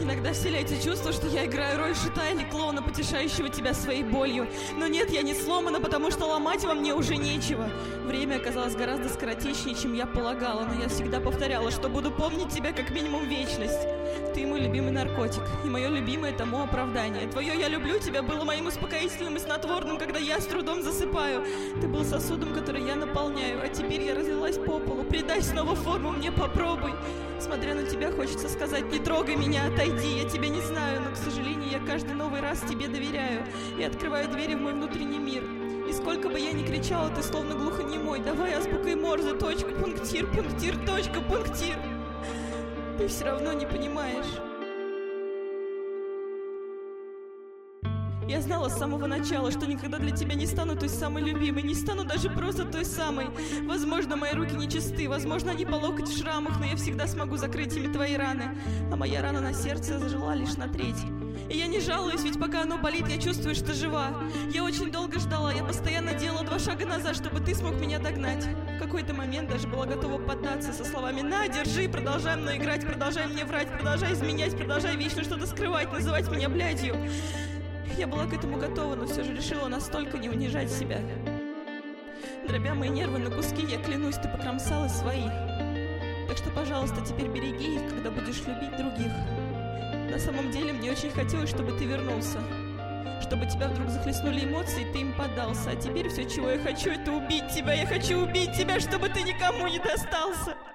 Иногда вселяете чувство, что я играю роль шута или клоуна, потешающего тебя своей болью. Но нет, я не сломана, потому что ломать во мне уже нечего. Время оказалось гораздо скоротечнее, чем я полагала, но я всегда повторяла, что буду помнить тебя как минимум вечность. Ты мой любимый наркотик, и мое любимое тому оправдание. Твое «я люблю тебя» было моим успокоительным и снотворным, когда я с трудом засыпаю. Ты был сосудом, который я наполняю, а теперь я разлилась по полу. Придай снова форму мне, попробуй. Смотря на тебя, хочется сказать: не трогай меня, отойди, я тебя не знаю, но, к сожалению, я каждый новый раз тебе доверяю и открываю двери в мой внутренний мир. И сколько бы я ни кричала, ты словно глухонемой. Давай азбукой Морзе, точка, пунктир, пунктир, точка, пунктир. Ты все равно не понимаешь. Я знала с самого начала, что никогда для тебя не стану той самой любимой, не стану даже просто той самой. Возможно, мои руки нечисты, возможно, они по локоть в шрамах, но я всегда смогу закрыть ими твои раны. А моя рана на сердце зажила лишь на треть. И я не жалуюсь, ведь пока оно болит, я чувствую, что жива. Я очень долго ждала, я постоянно делала 2 шага назад, чтобы ты смог меня догнать. В какой-то момент даже была готова поддаться со словами: на, держи, продолжай мной играть, продолжай мне врать, продолжай изменять, продолжай вечно что-то скрывать, называть меня блядью. Я была к этому готова, но все же решила настолько не унижать себя. Дробя мои нервы на куски, я клянусь, ты покромсала свои. Так что, пожалуйста, теперь береги их, когда будешь любить других. На самом деле, мне очень хотелось, чтобы ты вернулся. Чтобы тебя вдруг захлестнули эмоции, и ты им поддался. А теперь все, чего я хочу, это убить тебя. Я хочу убить тебя, чтобы ты никому не достался.